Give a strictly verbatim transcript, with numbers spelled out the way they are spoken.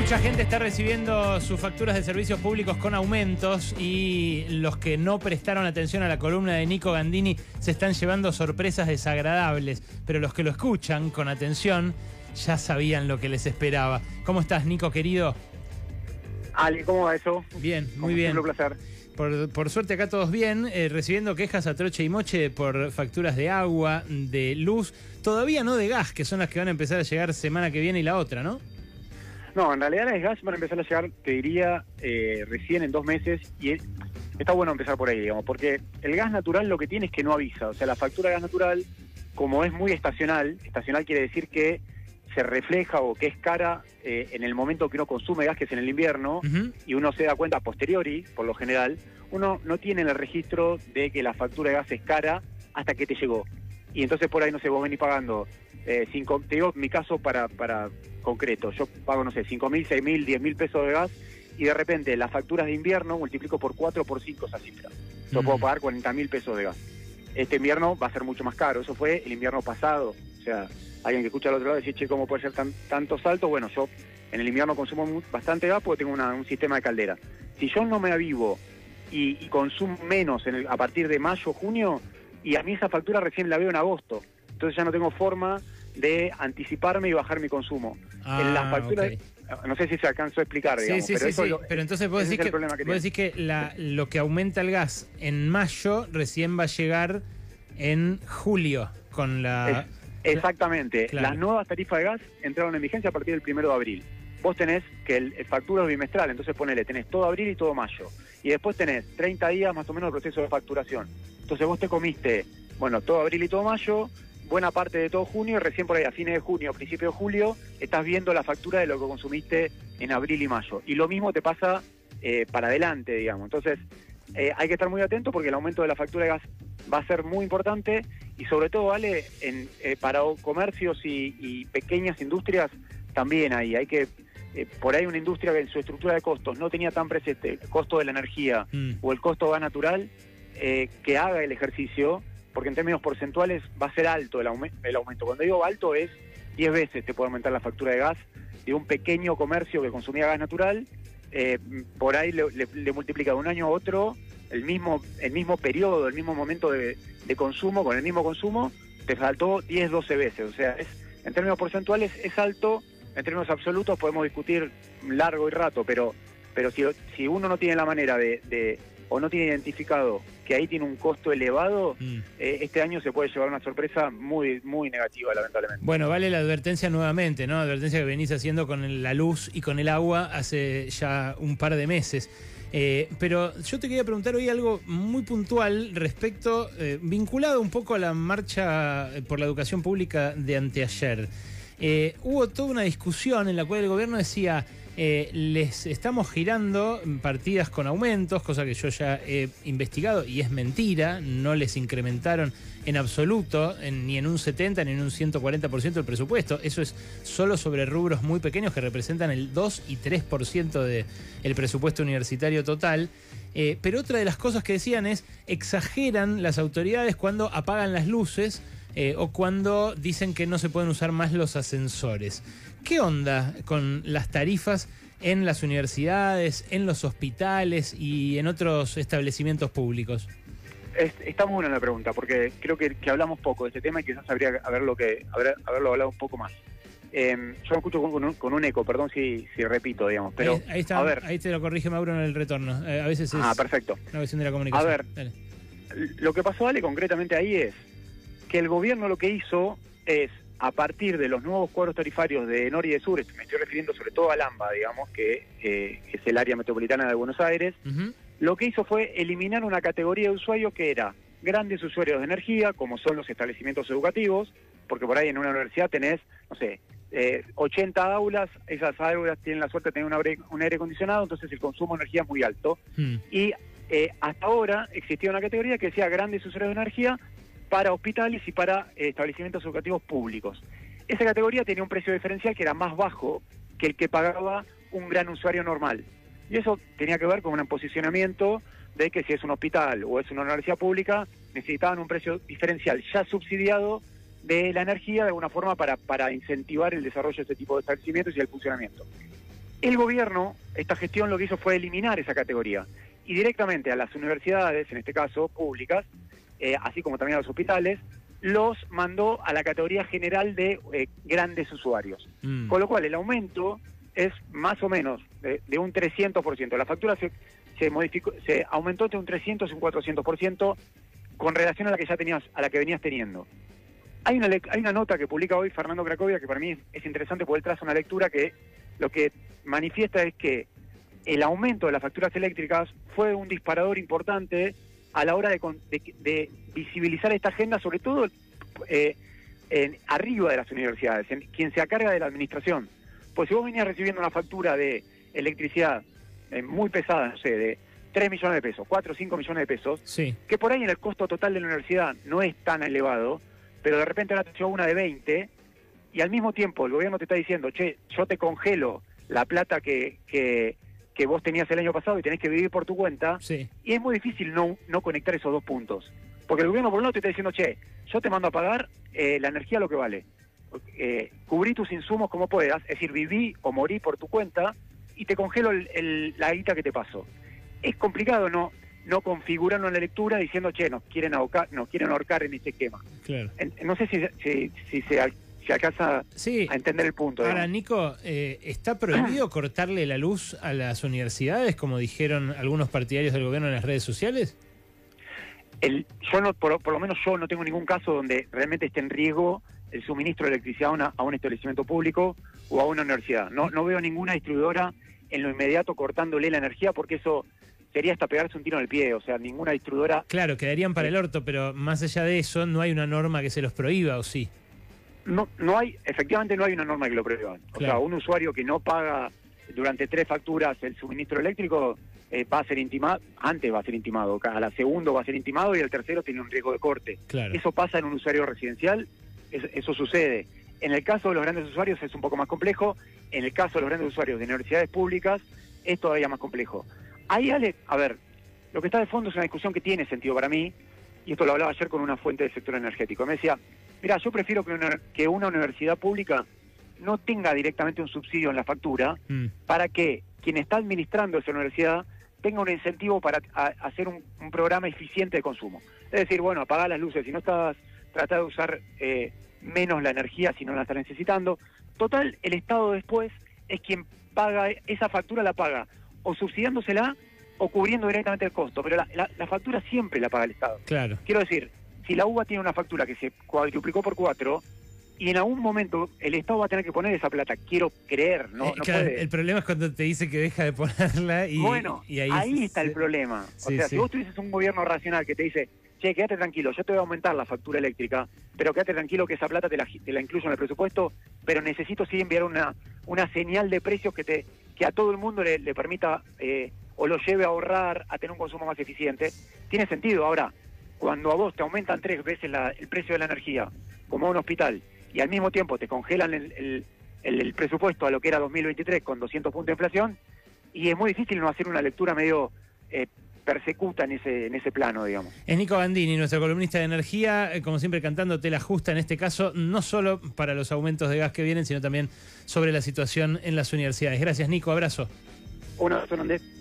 Mucha gente está recibiendo sus facturas de servicios públicos con aumentos y los que no prestaron atención a la columna de Nico Gandini se están llevando sorpresas desagradables, pero los que lo escuchan con atención ya sabían lo que les esperaba. ¿Cómo estás, Nico, querido? Ali, ¿cómo va eso? Bien, muy Como bien. Un placer. Por, por suerte acá todos bien, eh, recibiendo quejas a troche y moche por facturas de agua, de luz, todavía no de gas, que son las que van a empezar a llegar semana que viene y la otra, ¿no? No, en realidad las de gas van a empezar a llegar, te diría, eh, recién en dos meses, y es, está bueno empezar por ahí, digamos, porque el gas natural lo que tiene es que no avisa. O sea, la factura de gas natural, como es muy estacional, estacional quiere decir que se refleja o que es cara eh, en el momento que uno consume gas, que es en el invierno, Uh-huh. y uno se da cuenta a posteriori, por lo general, uno no tiene el registro de que la factura de gas es cara hasta que te llegó. Y entonces por ahí, no sé, vos venís pagando, eh, cinco, te digo mi caso para, para concreto, yo pago, no sé, cinco mil, seis mil, diez mil pesos de gas, y de repente las facturas de invierno multiplico por cuatro o por cinco esa cifra. Yo Mm. puedo pagar cuarenta mil pesos de gas. Este invierno va a ser mucho más caro, eso fue el invierno pasado. O sea, alguien que escucha al otro lado decir, che, ¿cómo puede ser tan, tanto salto? Bueno, yo en el invierno consumo mu- bastante gas porque tengo una, un sistema de caldera. Si yo no me avivo y, y consumo menos en el, a partir de mayo, junio, y a mí esa factura recién la veo en agosto, entonces ya no tengo forma de anticiparme y bajar mi consumo. Ah, en las facturas, ok. no sé si se alcanzó a explicar, digamos, Sí, sí, pero sí, eso sí. lo- Pero entonces vos ese decís es el que, problema que vos tiene. decís que la, lo que aumenta el gas en mayo recién va a llegar en julio con la... Es- exactamente. Claro. Las nuevas tarifas de gas entraron en vigencia a partir del primero de abril. Vos tenés que el, el factura es bimestral, entonces ponele, tenés todo abril y todo mayo. Y después tenés treinta días más o menos de proceso de facturación. Entonces vos te comiste, bueno, todo abril y todo mayo, buena parte de todo junio, y recién por ahí a fines de junio, principio de julio, estás viendo la factura de lo que consumiste en abril y mayo. Y lo mismo te pasa eh, para adelante, digamos. Entonces, eh, hay que estar muy atento porque el aumento de la factura de gas va a ser muy importante y sobre todo, vale, en, eh, para comercios y, y pequeñas industrias también ahí. Hay que, eh, por ahí una industria que en su estructura de costos no tenía tan presente el costo de la energía Mm. o el costo de gas natural, eh, que haga el ejercicio, porque en términos porcentuales va a ser alto el, aume el aumento. Cuando digo alto es diez veces te puede aumentar la factura de gas de un pequeño comercio que consumía gas natural, eh, por ahí le, le, le multiplica de un año a otro el mismo, el mismo periodo, el mismo momento de, de consumo, con el mismo consumo, te faltó diez, doce veces. O sea, es, en términos porcentuales es alto, en términos absolutos podemos discutir largo y rato, pero, pero si, si uno no tiene la manera de, de o no tiene identificado que ahí tiene un costo elevado, Mm. eh, este año se puede llevar una sorpresa muy, muy negativa, lamentablemente. Bueno, vale la advertencia nuevamente, ¿no? Advertencia que venís haciendo con la luz y con el agua hace ya un par de meses. Eh, pero yo te quería preguntar hoy algo muy puntual respecto, eh, vinculado un poco a la marcha por la educación pública de anteayer. Eh, hubo toda una discusión en la cual el gobierno decía, eh, les estamos girando partidas con aumentos, cosa que yo ya he investigado y es mentira, no les incrementaron en absoluto, en, ni en un setenta ni en un ciento cuarenta por ciento del presupuesto. Eso es solo sobre rubros muy pequeños que representan el dos y tres por ciento del presupuesto universitario total. Eh, pero otra de las cosas que decían es, exageran las autoridades cuando apagan las luces eh, o cuando dicen que no se pueden usar más los ascensores. ¿Qué onda con las tarifas en las universidades, en los hospitales y en otros establecimientos públicos? Es, está muy buena la pregunta, porque creo que, que hablamos poco de este tema y quizás habría haberlo, que, haber, haberlo hablado un poco más. Eh, yo me escucho con, con, un, con un eco, perdón si, si repito, digamos, pero ahí, ahí está, a ver. Ahí te lo corrige Mauro en el retorno. Eh, a veces es Ah, perfecto. una cuestión de la comunicación. A ver, Dale. Lo que pasó, Ale, concretamente ahí es que el gobierno lo que hizo es, a partir de los nuevos cuadros tarifarios de Nor y de Sur, me estoy refiriendo sobre todo a AMBA, digamos, que eh, es el área metropolitana de Buenos Aires, Uh-huh. lo que hizo fue eliminar una categoría de usuarios que era grandes usuarios de energía, como son los establecimientos educativos, porque por ahí en una universidad tenés, no sé, eh, ochenta aulas, esas aulas tienen la suerte de tener un aire, un aire acondicionado, entonces el consumo de energía es muy alto. Hmm. Y eh, hasta ahora existía una categoría que decía grandes usuarios de energía para hospitales y para eh, establecimientos educativos públicos. Esa categoría tenía un precio diferencial que era más bajo que el que pagaba un gran usuario normal. Y eso tenía que ver con un posicionamiento de que si es un hospital o es una universidad pública, necesitaban un precio diferencial ya subsidiado de la energía de alguna forma para, para incentivar el desarrollo de este tipo de establecimientos y el funcionamiento. El gobierno, esta gestión lo que hizo fue eliminar esa categoría y directamente a las universidades, en este caso públicas, eh, así como también a los hospitales, los mandó a la categoría general de eh, grandes usuarios. Mm. Con lo cual el aumento es más o menos de, de un trescientos por ciento. La factura se, se modificó, se aumentó entre un trescientos y un cuatrocientos por ciento con relación a la que ya tenías, a la que venías teniendo. Hay una, hay una nota que publica hoy Fernando Cracovia que para mí es, es interesante porque él traza una lectura que lo que manifiesta es que el aumento de las facturas eléctricas fue un disparador importante a la hora de, de, de visibilizar esta agenda, sobre todo eh, en, arriba de las universidades, en quien se acarga de la administración. Pues si vos venías recibiendo una factura de electricidad eh, muy pesada, no sé, de tres millones de pesos, cuatro o cinco millones de pesos, sí, que por ahí en el costo total de la universidad no es tan elevado, pero de repente ahora te llegó una de veinte, y al mismo tiempo el gobierno te está diciendo, che, yo te congelo la plata que... que que vos tenías el año pasado y tenés que vivir por tu cuenta, sí, y es muy difícil no, no conectar esos dos puntos. Porque el gobierno por un lado te está diciendo, che, yo te mando a pagar eh, la energía lo que vale. Eh, cubrí tus insumos como puedas, es decir, viví o morí por tu cuenta y te congelo el, el, la guita que te paso. Es complicado no no configurarlo en la lectura diciendo, che, nos quieren ahorcar, nos quieren ahorcar en este esquema. Claro. En, no sé si, si, si se... si alcanza sí. a entender el punto. Ahora, digamos. Nico, eh, ¿está prohibido cortarle la luz a las universidades, como dijeron algunos partidarios del gobierno en las redes sociales? El, yo no, por, por lo menos yo no tengo ningún caso donde realmente esté en riesgo el suministro de electricidad a, una, a un establecimiento público o a una universidad. No, no veo ninguna distribuidora en lo inmediato cortándole la energía, porque eso sería hasta pegarse un tiro en el pie. O sea, ninguna distribuidora... Claro, quedarían para el orto, pero más allá de eso, ¿no hay una norma que se los prohíba, o sí? No, no hay, efectivamente no hay una norma que lo prohíba. O claro. sea, un usuario que no paga durante tres facturas el suministro eléctrico eh, va a ser intimado, antes va a ser intimado, a la segunda va a ser intimado y el tercero tiene un riesgo de corte. Claro. Eso pasa en un usuario residencial, eso, eso sucede. En el caso de los grandes usuarios es un poco más complejo, en el caso de los grandes usuarios de universidades públicas es todavía más complejo. Ahí, Ale, a ver, lo que está de fondo es una discusión que tiene sentido para mí, y esto lo hablaba ayer con una fuente del sector energético. Me decía, mira, yo prefiero que una, que una universidad pública no tenga directamente un subsidio en la factura mm. para que quien está administrando esa universidad tenga un incentivo para a, hacer un, un programa eficiente de consumo. Es decir, bueno, apagar las luces, si no estás, trata de usar eh, menos la energía si no la estás necesitando. Total, el Estado después es quien paga, esa factura la paga o subsidiándosela o cubriendo directamente el costo, pero la, la, la factura siempre la paga el Estado. Claro. Quiero decir, si la U B A tiene una factura que se cuadruplicó por cuatro, y en algún momento el Estado va a tener que poner esa plata, quiero creer, ¿no? Eh, no claro, puede. El problema es cuando te dice que deja de ponerla y, bueno, y ahí, ahí está se... el problema. O sí, sea, sí. si vos tuvieses un gobierno racional que te dice, che, quédate tranquilo, yo te voy a aumentar la factura eléctrica, pero quédate tranquilo que esa plata te la, te la incluyo en el presupuesto, pero necesito sí enviar una, una señal de precios que te que a todo el mundo le, le permita eh, o lo lleve a ahorrar, a tener un consumo más eficiente, tiene sentido. Ahora, cuando a vos te aumentan tres veces la, el precio de la energía, como a un hospital, y al mismo tiempo te congelan el, el, el, el presupuesto a lo que era dos mil veintitrés con doscientos puntos de inflación, y es muy difícil no hacer una lectura medio eh, persecuta en ese, en ese plano, digamos. Es Nico Bandini, nuestro columnista de energía, eh, como siempre cantándote la justa en este caso, no solo para los aumentos de gas que vienen, sino también sobre la situación en las universidades. Gracias, Nico, abrazo. Un abrazo, Andrés.